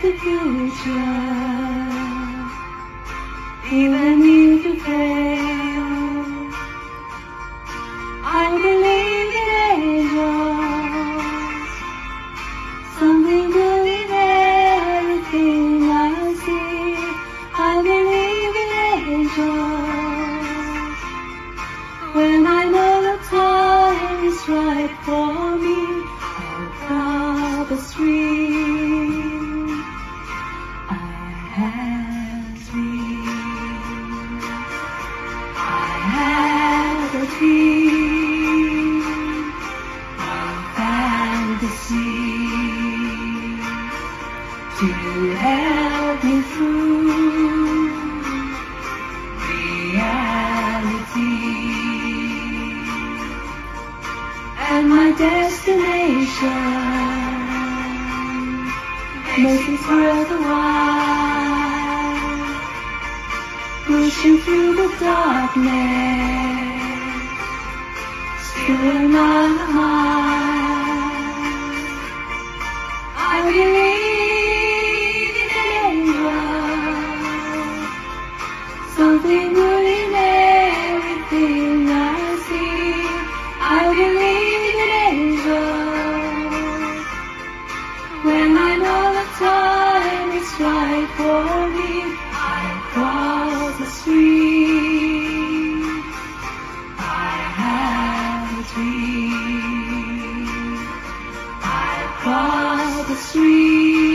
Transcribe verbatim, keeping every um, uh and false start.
the future, even if you fail. I believe in angels, something good in everything I see. I believe in angels, when I know the time is right for me. I'll cross the stream. I have dreams. I have a dream, a fantasy to help me through reality. And my destination makes this world a while, pushing through the darkness, still not a mile. I believe in angels, something good in everything I see. I believe in angels, when I know the time is right for me. I cross the stream. I have a dream. I cross the stream.